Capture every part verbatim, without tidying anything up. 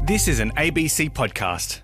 This is an A B C podcast.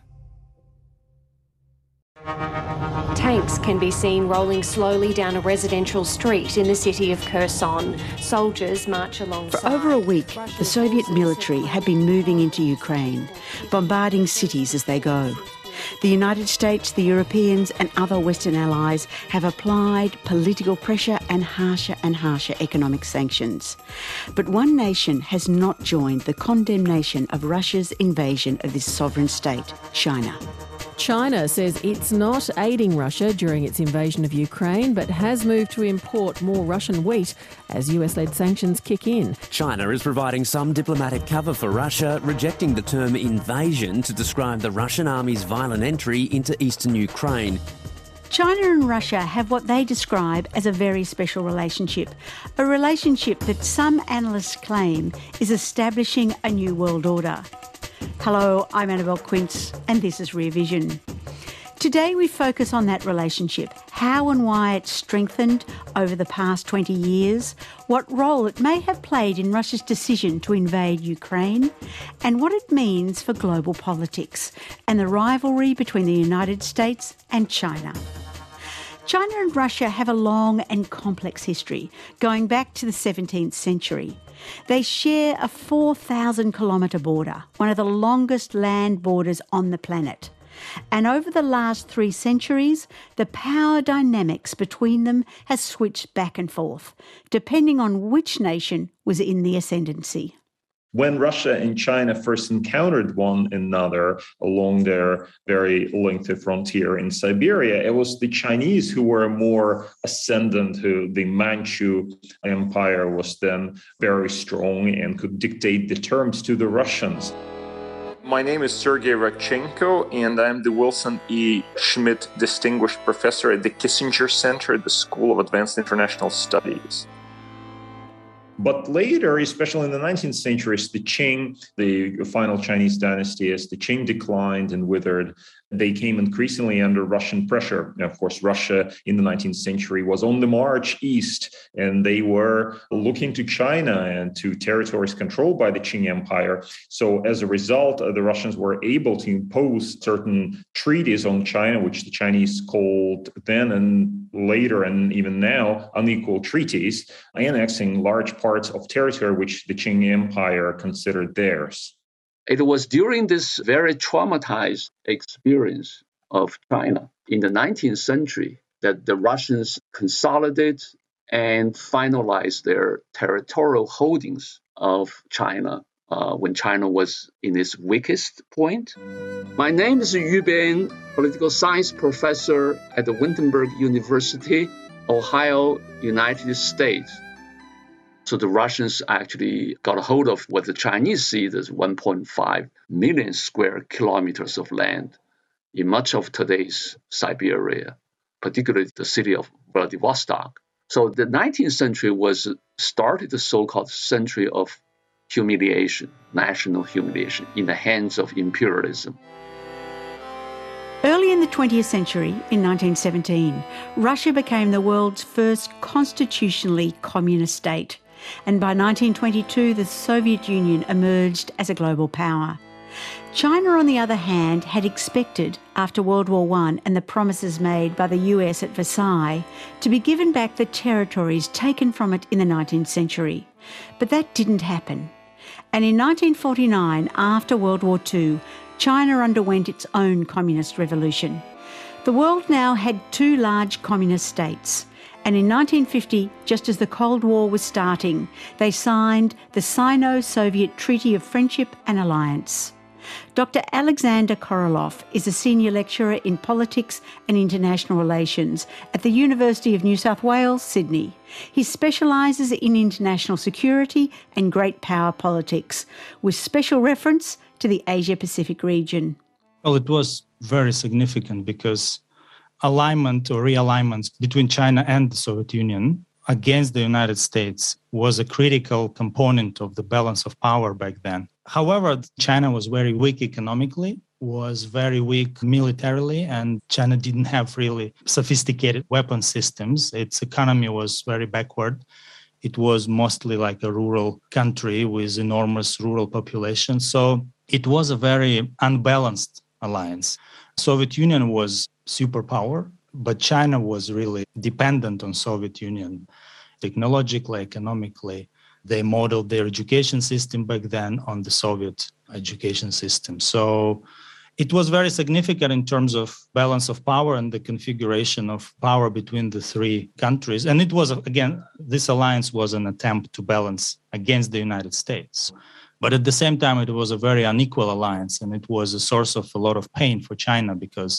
Tanks can be seen rolling slowly down a residential street in the city of Kherson. Soldiers march alongside. For over a week, the Soviet military have been moving into Ukraine, bombarding cities as they go. The United States, the Europeans and other Western allies have applied political pressure and harsher and harsher economic sanctions. But one nation has not joined the condemnation of Russia's invasion of this sovereign state, China. China says it's not aiding Russia during its invasion of Ukraine, but has moved to import more Russian wheat as U S-led sanctions kick in. China is providing some diplomatic cover for Russia, rejecting the term invasion to describe the Russian army's violent entry into eastern Ukraine. China and Russia have what they describe as a very special relationship, a relationship that some analysts claim is establishing a new world order. Hello, I'm Annabelle Quince and this is Rear Vision. Today we focus on that relationship, how and why it's strengthened over the past twenty years, what role it may have played in Russia's decision to invade Ukraine, and what it means for global politics and the rivalry between the United States and China. China and Russia have a long and complex history, going back to the seventeenth century. They share a four thousand kilometre border, one of the longest land borders on the planet. And over the last three centuries, the power dynamics between them has switched back and forth, depending on which nation was in the ascendancy. When Russia and China first encountered one another along their very lengthy frontier in Siberia, it was the Chinese who were more ascendant, who the Manchu Empire was then very strong and could dictate the terms to the Russians. My name is Sergei Radchenko, and I'm the Wilson E. Schmidt Distinguished Professor at the Kissinger Center at the School of Advanced International Studies. But later, especially in the nineteenth century, as the Qing, the final Chinese dynasty, as the Qing declined and withered, they came increasingly under Russian pressure. And of course, Russia in the nineteenth century was on the march east, and they were looking to China and to territories controlled by the Qing Empire. So as a result, uh, the Russians were able to impose certain treaties on China, which the Chinese called then and later and even now unequal treaties, annexing large parts of territory which the Qing Empire considered theirs. It was during this very traumatized experience of China in the nineteenth century that the Russians consolidated and finalized their territorial holdings of China uh, when China was in its weakest point. My name is Yu Bian, political science professor at the Wittenberg University, Ohio, United States. So the Russians actually got a hold of what the Chinese see as one point five million square kilometers of land in much of today's Siberia, particularly the city of Vladivostok. So the nineteenth century was started the so-called century of humiliation, national humiliation, in the hands of imperialism. Early in the twentieth century, in nineteen seventeen, Russia became the world's first constitutionally communist state. And by nineteen twenty-two, the Soviet Union emerged as a global power. China, on the other hand, had expected, after World War One and the promises made by the U S at Versailles, to be given back the territories taken from it in the nineteenth century. But that didn't happen. And in nineteen forty-nine, after World War Two, China underwent its own communist revolution. The world now had two large communist states. And in nineteen fifty, just as the Cold War was starting, they signed the Sino-Soviet Treaty of Friendship and Alliance. Doctor Alexander Korolev is a senior lecturer in politics and international relations at the University of New South Wales, Sydney. He specialises in international security and great power politics, with special reference to the Asia-Pacific region. Well, it was very significant because alignment or realignment between China and the Soviet Union against the United States was a critical component of the balance of power back then. However, China was very weak economically, was very weak militarily, and China didn't have really sophisticated weapon systems. Its economy was very backward. It was mostly like a rural country with enormous rural population. So it was a very unbalanced alliance. Soviet Union was superpower, but China was really dependent on Soviet Union technologically, economically. They modeled their education system back then on the Soviet education system. So it was very significant in terms of balance of power and the configuration of power between the three countries. And it was, again, this alliance was an attempt to balance against the United States. But at the same time, it was a very unequal alliance, and it was a source of a lot of pain for China because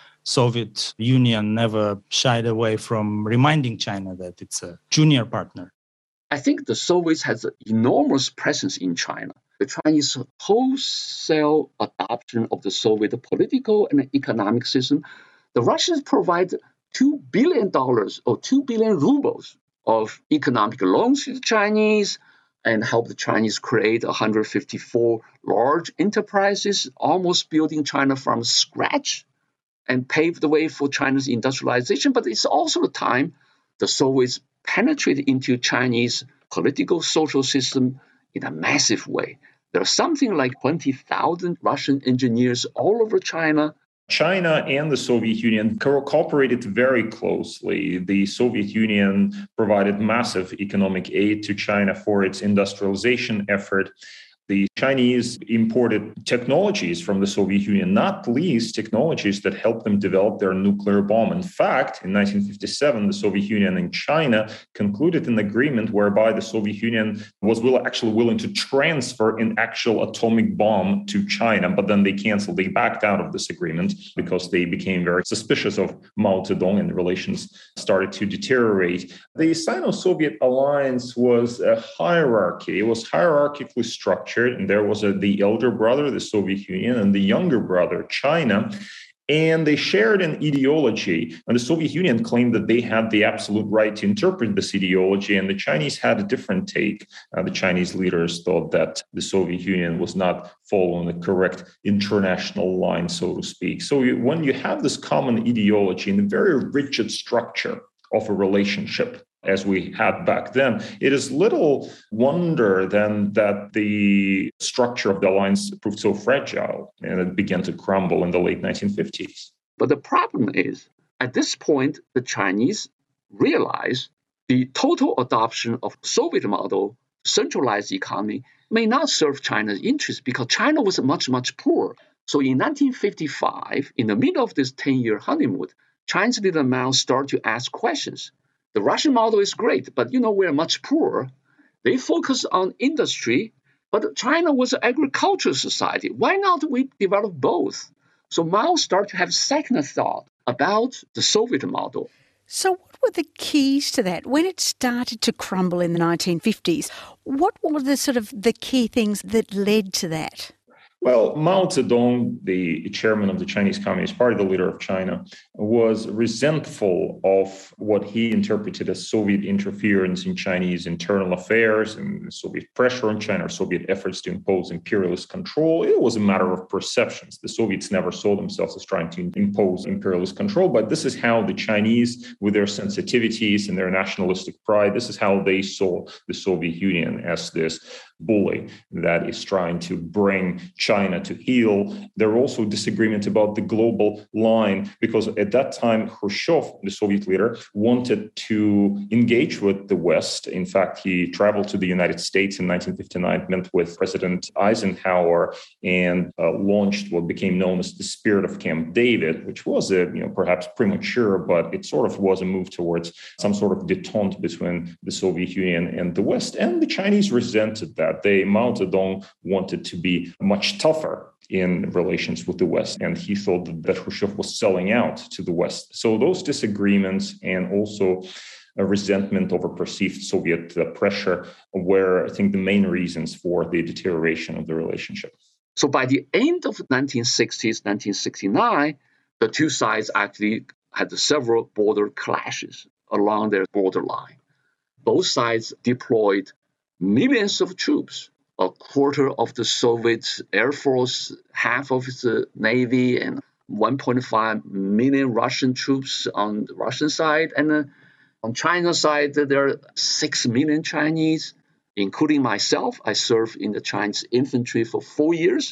Soviet Union never shied away from reminding China that it's a junior partner. I think the Soviets has an enormous presence in China. The Chinese wholesale adoption of the Soviet political and economic system. The Russians provide two billion dollars or two billion rubles of economic loans to the Chinese and help the Chinese create one hundred fifty-four large enterprises, almost building China from scratch and paved the way for China's industrialization. But it's also the time the Soviets penetrated into Chinese political social system in a massive way. There are something like twenty thousand Russian engineers all over China. China and the Soviet Union co- cooperated very closely. The Soviet Union provided massive economic aid to China for its industrialization effort. The Chinese imported technologies from the Soviet Union, not least technologies that helped them develop their nuclear bomb. In fact, in nineteen fifty-seven, the Soviet Union and China concluded an agreement whereby the Soviet Union was will, actually willing to transfer an actual atomic bomb to China, but then they canceled, they backed out of this agreement because they became very suspicious of Mao Zedong and relations started to deteriorate. The Sino-Soviet alliance was a hierarchy. It was hierarchically structured. And there was a, the elder brother, the Soviet Union, and the younger brother, China. And they shared an ideology. And the Soviet Union claimed that they had the absolute right to interpret this ideology. And the Chinese had a different take. Uh, the Chinese leaders thought that the Soviet Union was not following the correct international line, so to speak. So you, when you have this common ideology and a very rigid structure of a relationship, as we had back then, it is little wonder then that the structure of the alliance proved so fragile and it began to crumble in the late nineteen fifties. But the problem is, at this point, the Chinese realize the total adoption of Soviet model, centralized economy, may not serve China's interests because China was much, much poorer. So in nineteen fifty-five, in the middle of this ten-year honeymoon, Chinese leader Mao started to ask questions. The Russian model is great, but you know, we're much poorer. They focus on industry, but China was an agricultural society. Why not we develop both? So Mao started to have second thought about the Soviet model. So what were the keys to that? When it started to crumble in the nineteen fifties, what were the sort of the key things that led to that? Well, Mao Zedong, the chairman of the Chinese Communist Party, the leader of China, was resentful of what he interpreted as Soviet interference in Chinese internal affairs and Soviet pressure on China, or Soviet efforts to impose imperialist control. It was a matter of perceptions. The Soviets never saw themselves as trying to impose imperialist control, but this is how the Chinese, with their sensitivities and their nationalistic pride, this is how they saw the Soviet Union as this bully that is trying to bring China to heel. There were also disagreements about the global line because at that time, Khrushchev, the Soviet leader, wanted to engage with the West. In fact, he traveled to the United States in nineteen fifty-nine, met with President Eisenhower and uh, launched what became known as the Spirit of Camp David, which was a, you know, perhaps premature, but it sort of was a move towards some sort of detente between the Soviet Union and the West. And the Chinese resented that. They, Mao Zedong wanted to be much tougher in relations with the West, and he thought that, that Khrushchev was selling out to the West. So those disagreements and also a resentment over perceived Soviet uh, pressure were, I think, the main reasons for the deterioration of the relationship. So by the end of the nineteen sixties, nineteen sixty-nine, the two sides actually had several border clashes along their borderline. Both sides deployed millions of troops, a quarter of the Soviet Air Force, half of the Navy, and one point five million Russian troops on the Russian side. And uh, on China's side, there are six million Chinese, including myself. I served in the Chinese infantry for four years.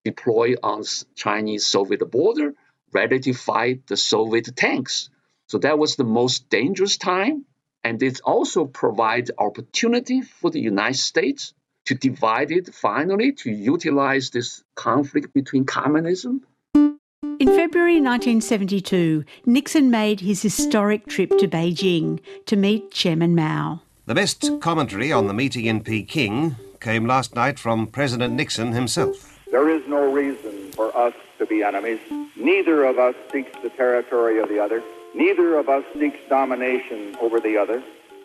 deployed on Chinese-Soviet border, ready to fight the Soviet tanks. So that was the most dangerous time. And it also provides opportunity for the United States to divide it finally, to utilize this conflict between communism. In February nineteen seventy-two, Nixon made his historic trip to Beijing to meet Chairman Mao. The best commentary on the meeting in Peking came last night from President Nixon himself. There is no reason for us to be enemies. Neither of us seeks the territory of the other. Neither of us seeks domination over the other.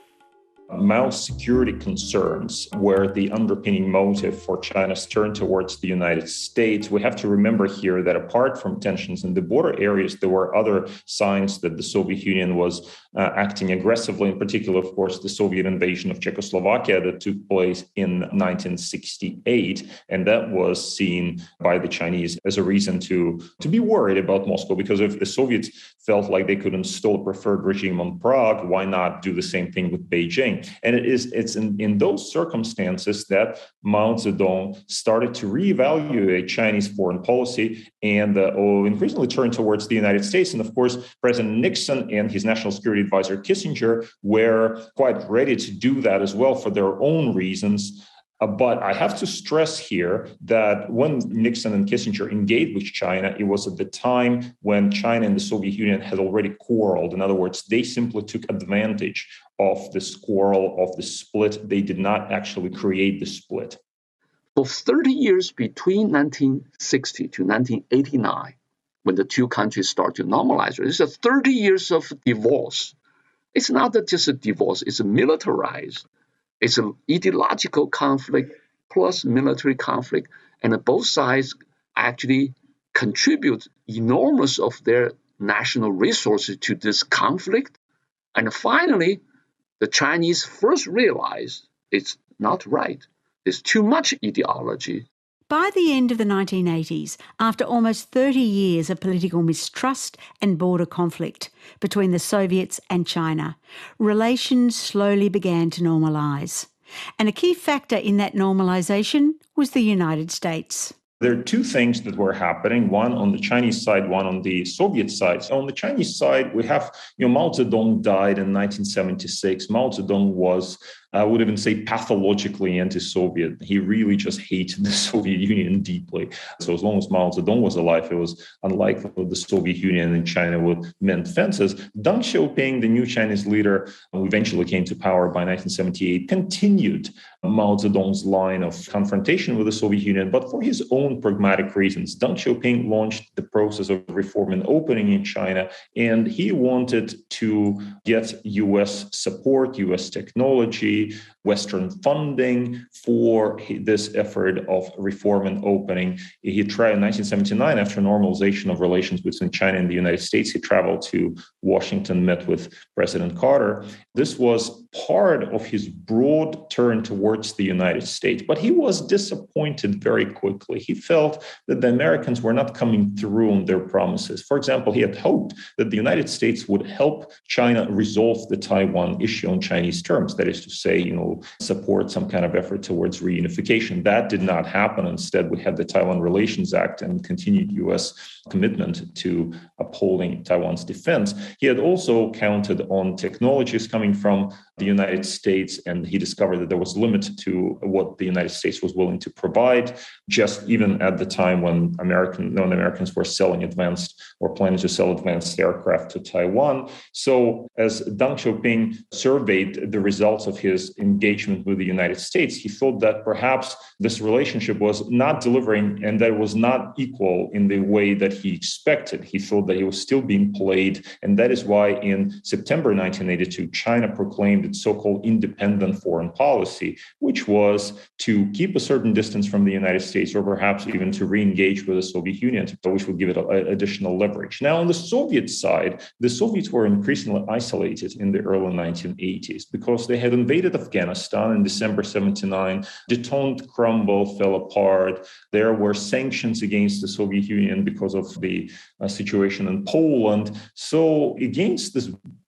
Mao's security concerns were the underpinning motive for China's turn towards the United States. We have to remember here that apart from tensions in the border areas, there were other signs that the Soviet Union was uh, acting aggressively, in particular, of course, the Soviet invasion of Czechoslovakia that took place in nineteen sixty-eight. And that was seen by the Chinese as a reason to, to be worried about Moscow, because if the Soviets felt like they could install a preferred regime on Prague, why not do the same thing with Beijing? And it is it's in, in those circumstances that Mao Zedong started to reevaluate Chinese foreign policy and uh, oh, increasingly turn towards the United States. And of course, President Nixon and his national security advisor Kissinger were quite ready to do that as well for their own reasons. Uh, but I have to stress here that when Nixon and Kissinger engaged with China, it was at the time when China and the Soviet Union had already quarreled. In other words, they simply took advantage of this quarrel, of the split. They did not actually create the split. For thirty years between nineteen sixty to nineteen eighty-nine, when the two countries start to normalize, it's a thirty years of divorce. It's not just a divorce, it's a militarized. It's an ideological conflict plus military conflict, and both sides actually contribute enormous of their national resources to this conflict. And finally, the Chinese first realized it's not right. There's too much ideology. By the end of the nineteen eighties, after almost thirty years of political mistrust and border conflict between the Soviets and China, relations slowly began to normalise. And a key factor in that normalisation was the United States. There are two things that were happening, one on the Chinese side, one on the Soviet side. So on the Chinese side, we have, you know, Mao Zedong died in nineteen seventy-six. Mao Zedong was, I would even say, pathologically anti-Soviet. He really just hated the Soviet Union deeply. So as long as Mao Zedong was alive, it was unlikely that the Soviet Union and China would mend fences. Deng Xiaoping, the new Chinese leader, who eventually came to power by nineteen seventy-eight, continued Mao Zedong's line of confrontation with the Soviet Union, but for his own pragmatic reasons. Deng Xiaoping launched the process of reform and opening in China, and he wanted to get U S support, U S technology, Western funding for this effort of reform and opening. He tried in nineteen seventy-nine, after normalization of relations between China and the United States, he traveled to Washington, met with President Carter. This was part of his broad turn towards the United States, but he was disappointed very quickly. He felt that the Americans were not coming through on their promises. For example, he had hoped that the United States would help China resolve the Taiwan issue on Chinese terms, that is to say, you know, support some kind of effort towards reunification. That did not happen. Instead, we had the Taiwan Relations Act and continued U S commitment to upholding Taiwan's defense. He had also counted on technologies coming from the United States, and he discovered that there was a limit to what the United States was willing to provide, just even at the time when American non-Americans were selling advanced or planning to sell advanced aircraft to Taiwan. So as Deng Xiaoping surveyed the results of his engagement with the United States, he thought that perhaps this relationship was not delivering and that it was not equal in the way that he expected. He thought that he was still being played, and that is why in September nineteen eighty-two, China proclaimed its so-called independent foreign policy, which was to keep a certain distance from the United States, or perhaps even to re-engage with the Soviet Union, which would give it a, a, additional leverage. Now, on the Soviet side, the Soviets were increasingly isolated in the early nineteen eighties because they had invaded Afghanistan in December seventy-nine. Detente crumbled, fell apart. There were sanctions against the Soviet Union because of the uh, situation in Poland. So against this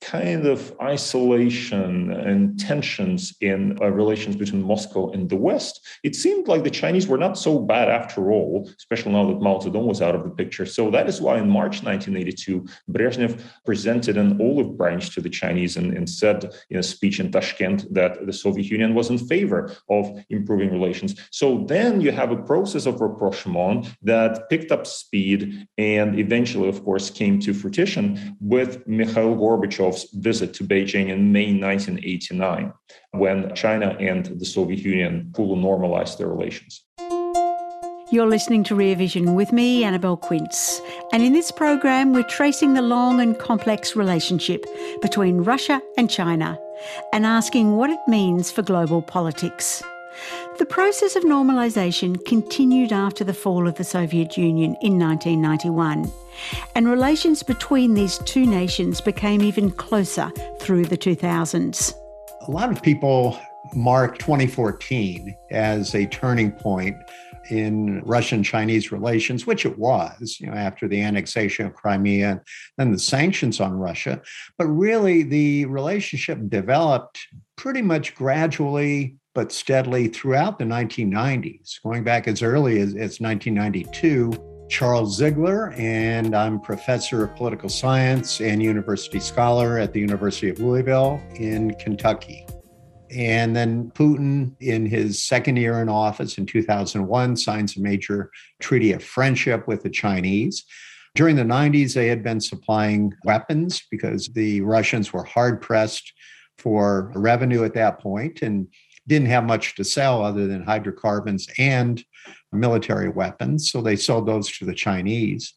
kind of isolation and tensions in uh, relations between Moscow and the West, it seemed like the Chinese were not so bad after all, especially now that Mao Zedong was out of the picture. So that is why in March nineteen eighty-two, Brezhnev presented an olive branch to the Chinese and, and said in a speech in Tashkent that the Soviet Union was in favor of improving relations. So then you have a process of rapprochement that picked up speed and eventually, of course, came to fruition with Mikhail Gorbachev's visit to Beijing in May nineteen eighty-nine, when China and the Soviet Union fully normalized their relations. You're listening to Rear Vision with me, Annabelle Quince. And in this program, we're tracing the long and complex relationship between Russia and China and asking what it means for global politics. The process of normalisation continued after the fall of the Soviet Union in nineteen ninety-one, and relations between these two nations became even closer through the two thousands. A lot of people mark twenty fourteen as a turning point in Russian-Chinese relations, which it was, you know, after the annexation of Crimea and then the sanctions on Russia. But really, the relationship developed pretty much gradually but steadily throughout the nineteen nineties, going back as early as, as nineteen ninety-two. Charles Ziegler, and I'm professor of political science and university scholar at the University of Louisville in Kentucky. And then Putin, in his second year in office in two thousand one, signs a major treaty of friendship with the Chinese. During the nineties, they had been supplying weapons because the Russians were hard-pressed for revenue at that point and didn't have much to sell other than hydrocarbons and military weapons. So they sold those to the Chinese.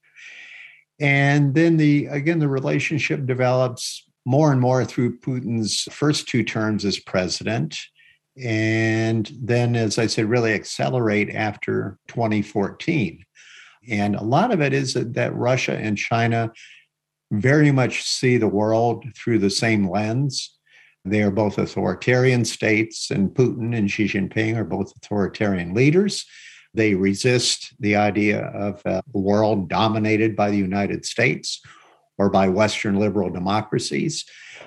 And then the again, the relationship develops more and more through Putin's first two terms as president. And then, as I said, really accelerate after twenty fourteen. And a lot of it is that, that Russia and China very much see the world through the same lens. They are both authoritarian states, and Putin and Xi Jinping are both authoritarian leaders. They resist the idea of a world dominated by the United States or by Western liberal democracies.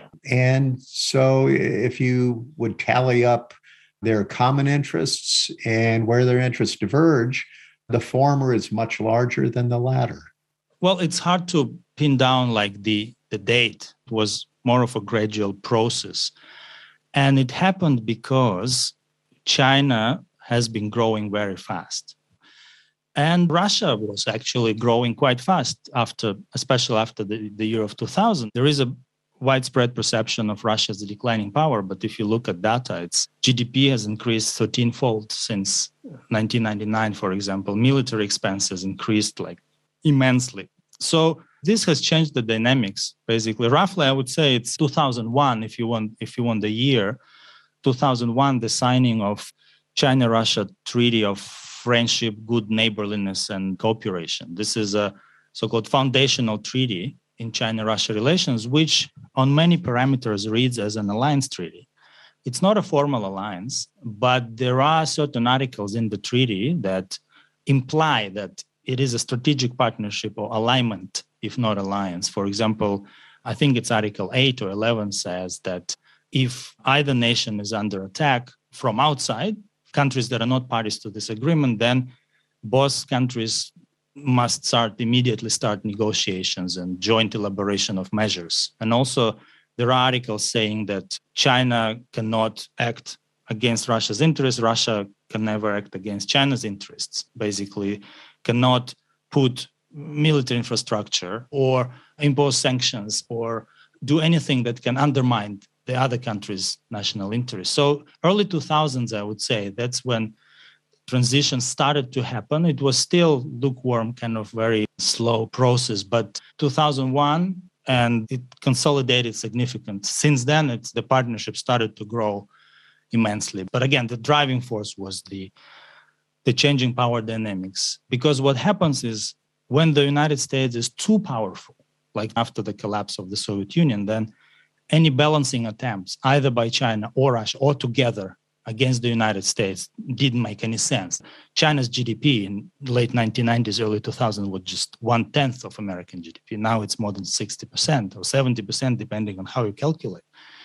And so if you would tally up their common interests and where their interests diverge, the former is much larger than the latter. Well, it's hard to pin down like the, the date. It was more of a gradual process. And it happened because China has been growing very fast. And Russia was actually growing quite fast after, especially after the, the year of two thousand. There is a widespread perception of Russia as a declining power, but if you look at data, its G D P has increased thirteen-fold since nineteen ninety-nine, for example. Military expenses increased like immensely. So this has changed the dynamics, basically. Roughly, I would say it's two thousand one, if you want, if you want the year. two thousand one, the signing of China-Russia Treaty of Friendship, Good Neighborliness, and Cooperation. This is a so-called foundational treaty in China-Russia relations, which on many parameters reads as an alliance treaty. It's not a formal alliance, but there are certain articles in the treaty that imply that it is a strategic partnership or alignment, if not alliance. For example, I think it's Article eight or eleven says that if either nation is under attack from outside, countries that are not parties to this agreement, then both countries must start immediately start negotiations and joint elaboration of measures. And also there are articles saying that China cannot act against Russia's interests. Russia can never act against China's interests, basically cannot put military infrastructure or impose sanctions or do anything that can undermine the other country's national interests. So early two thousands, I would say, that's when transition started to happen. It was still lukewarm, kind of very slow process, but two thousand one, and it consolidated significantly. Since then, it's the partnership started to grow immensely. But again, the driving force was the, the changing power dynamics. Because what happens is when the United States is too powerful, like after the collapse of the Soviet Union, then any balancing attempts, either by China or Russia or together against the United States didn't make any sense. China's G D P in late nineteen nineties, early two thousands was just one-tenth of American G D P. Now it's more than sixty percent or seventy percent, depending on how you calculate.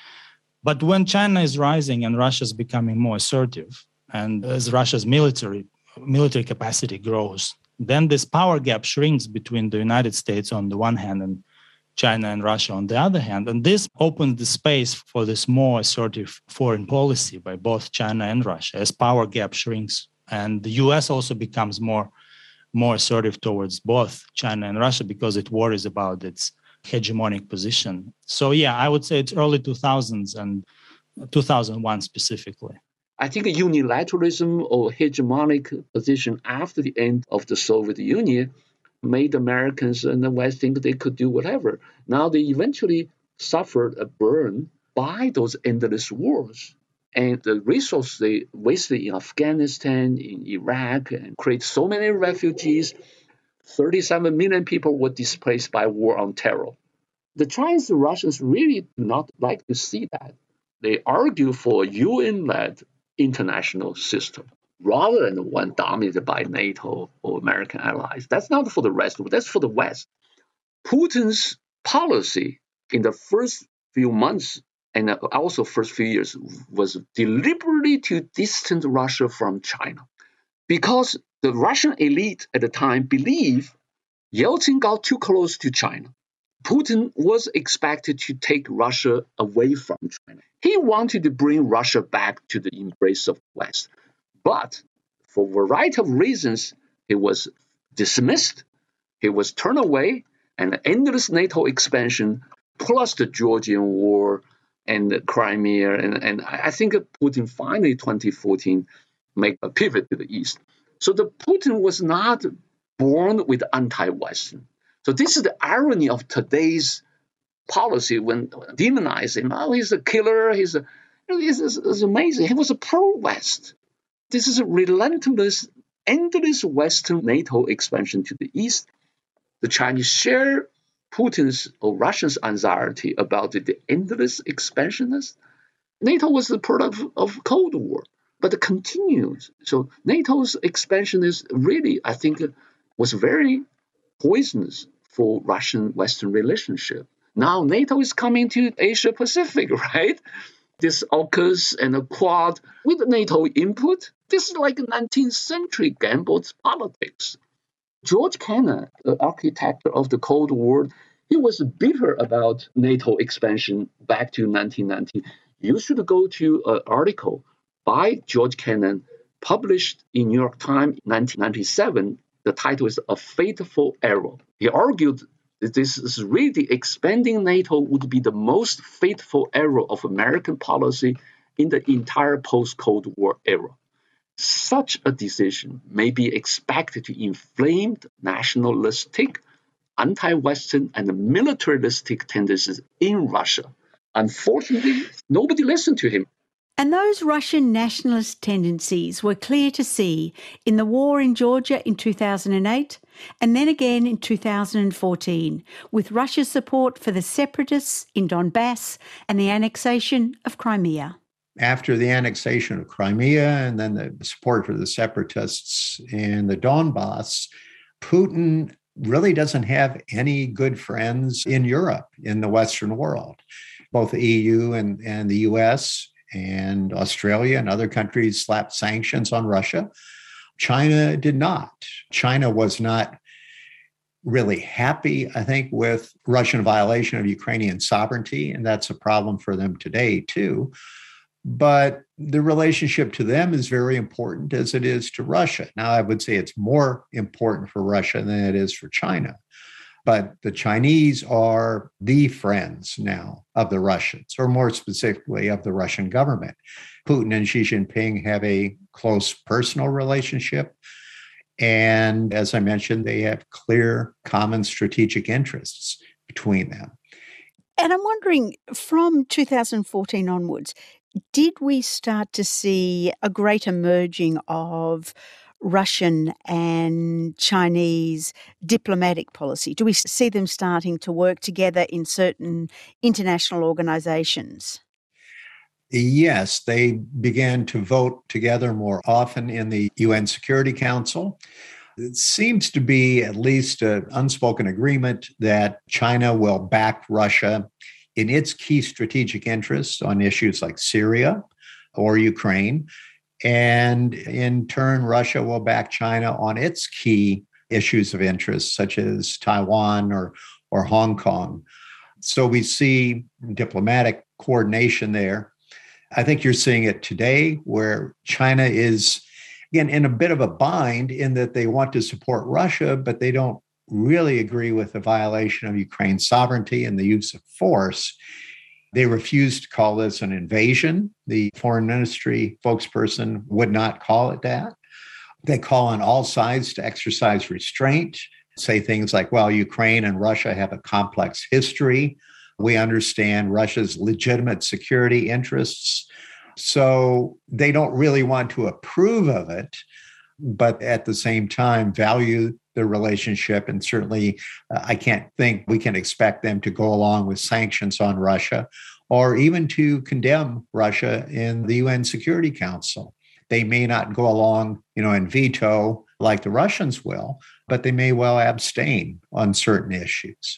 But when China is rising and Russia is becoming more assertive, and as Russia's military military capacity grows, then this power gap shrinks between the United States on the one hand and China and Russia on the other hand. And this opens the space for this more assertive foreign policy by both China and Russia as power gap shrinks. And the U S also becomes more, more assertive towards both China and Russia because it worries about its hegemonic position. So yeah, I would say it's early two thousands and two thousand one specifically. I think unilateralism or hegemonic position after the end of the Soviet Union made Americans and the West think they could do whatever. Now they eventually suffered a burn by those endless wars. And the resources they wasted in Afghanistan, in Iraq, and create so many refugees. thirty-seven million people were displaced by war on terror. The Chinese and Russians really do not like to see that. They argue for a U N-led international system rather than one dominated by NATO or American allies. That's not for the rest of the world, that's for the West. Putin's policy in the first few months and also first few years was deliberately to distance Russia from China because the Russian elite at the time believed Yeltsin got too close to China. Putin was expected to take Russia away from China. He wanted to bring Russia back to the embrace of the West. But for a variety of reasons, he was dismissed, he was turned away, and the endless NATO expansion, plus the Georgian War and the Crimea, and, and I think Putin finally, twenty fourteen, made a pivot to the East. So the Putin was not born with anti-Western. So this is the irony of today's policy when demonizing him. Oh, he's a killer. He's a, you know, it's, it's amazing. He was a pro-West. This is a relentless, endless Western NATO expansion to the East. The Chinese share Putin's or Russia's anxiety about the, the endless expansionists. NATO was the product of, of Cold War, but it continues. So NATO's expansion is really, I think, was very poisonous for Russian-Western relationship. Now NATO is coming to Asia-Pacific, right? This AUKUS and the Quad with NATO input. This is like nineteenth century gamble politics. George Kennan, the architect of the Cold War, he was bitter about NATO expansion back to nineteen ninety. You should go to an article by George Kennan published in New York Times in nineteen ninety-seven. The title is A Fateful Error. He argued that this is really expanding NATO would be the most fateful error of American policy in the entire post-Cold War era. Such a decision may be expected to inflame nationalistic, anti-Western, and militaristic tendencies in Russia. Unfortunately, nobody listened to him. And those Russian nationalist tendencies were clear to see in the war in Georgia in two thousand eight and then again in two thousand fourteen, with Russia's support for the separatists in Donbass and the annexation of Crimea. After the annexation of Crimea and then the support for the separatists in the Donbass, Putin really doesn't have any good friends in Europe, in the Western world. Both the E U and, and the U S and Australia and other countries slapped sanctions on Russia. China did not. China was not really happy, I think, with Russian violation of Ukrainian sovereignty, and that's a problem for them today, too. But the relationship to them is very important as it is to Russia. Now, I would say it's more important for Russia than it is for China. But the Chinese are the friends now of the Russians, or more specifically of the Russian government. Putin and Xi Jinping have a close personal relationship. And as I mentioned, they have clear common strategic interests between them. And I'm wondering, from two thousand fourteen onwards, did we start to see a greater merging of Russian and Chinese diplomatic policy? Do we see them starting to work together in certain international organizations? Yes, they began to vote together more often in the U N Security Council. It seems to be at least an unspoken agreement that China will back Russia in its key strategic interests on issues like Syria or Ukraine. And in turn, Russia will back China on its key issues of interest, such as Taiwan or, or Hong Kong. So we see diplomatic coordination there. I think you're seeing it today where China is, again, in a bit of a bind in that they want to support Russia, but they don't really agree with the violation of Ukraine's sovereignty and the use of force. They refuse to call this an invasion. The foreign ministry spokesperson would not call it that. They call on all sides to exercise restraint, say things like, well, Ukraine and Russia have a complex history. We understand Russia's legitimate security interests. So they don't really want to approve of it, but at the same time value the relationship. And certainly, uh, I can't think we can expect them to go along with sanctions on Russia or even to condemn Russia in the U N Security Council. They may not go along, you know, and veto like the Russians will, but they may well abstain on certain issues.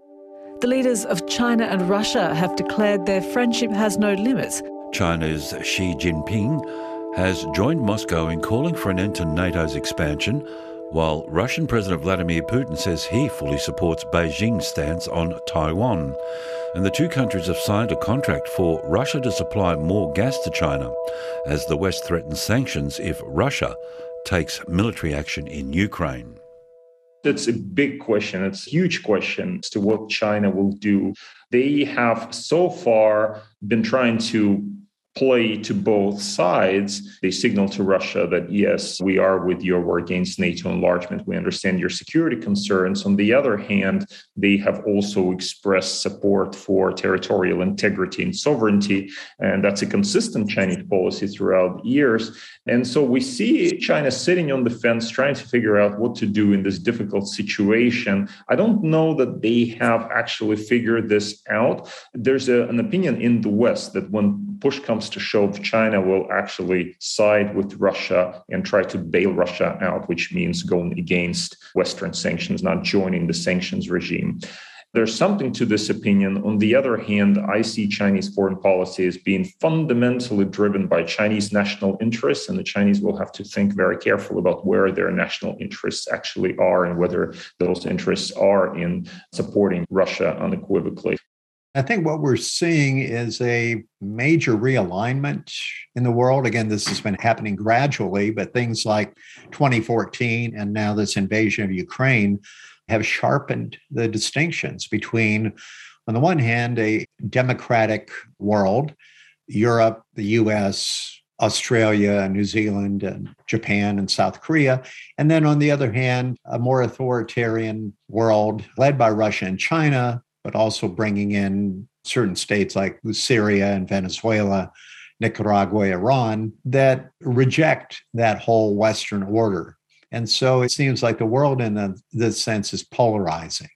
The leaders of China and Russia have declared their friendship has no limits. China's Xi Jinping has joined Moscow in calling for an end to NATO's expansion, while Russian President Vladimir Putin says he fully supports Beijing's stance on Taiwan. And the two countries have signed a contract for Russia to supply more gas to China, as the West threatens sanctions if Russia takes military action in Ukraine. It's a big question. It's a huge question as to what China will do. They have so far been trying to play to both sides. They signal to Russia that, yes, we are with your war against NATO enlargement. We understand your security concerns. On the other hand, they have also expressed support for territorial integrity and sovereignty. And that's a consistent Chinese policy throughout years. And so we see China sitting on the fence, trying to figure out what to do in this difficult situation. I don't know that they have actually figured this out. There's a, an opinion in the West that when push comes to shove, China will actually side with Russia and try to bail Russia out, which means going against Western sanctions, not joining the sanctions regime. There's something to this opinion. On the other hand, I see Chinese foreign policy as being fundamentally driven by Chinese national interests, and the Chinese will have to think very carefully about where their national interests actually are and whether those interests are in supporting Russia unequivocally. I think what we're seeing is a major realignment in the world. Again, this has been happening gradually, but things like twenty fourteen and now this invasion of Ukraine have sharpened the distinctions between, on the one hand, a democratic world, Europe, the U S, Australia, New Zealand, and Japan, and South Korea. And then on the other hand, a more authoritarian world led by Russia and China, but also bringing in certain states like Syria and Venezuela, Nicaragua, Iran, that reject that whole Western order. And so it seems like the world in this sense is polarizing.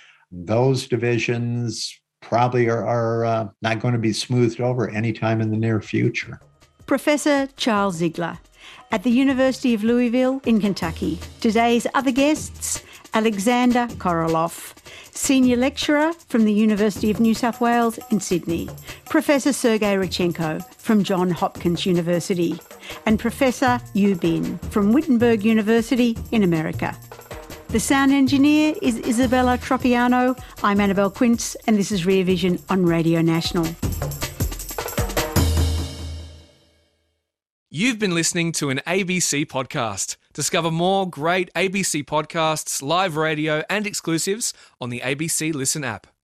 Those divisions probably are, are uh, not going to be smoothed over anytime in the near future. Professor Charles Ziegler at the University of Louisville in Kentucky. Today's other guests, Alexander Korolev, Senior Lecturer from the University of New South Wales in Sydney, Professor Sergei Radchenko from Johns Hopkins University, and Professor Yu Bin from Wittenberg University in America. The sound engineer is Isabella Tropiano. I'm Annabelle Quince, and this is Rear Vision on Radio National. You've been listening to an A B C podcast. Discover more great A B C podcasts, live radio and exclusives on the A B C Listen app.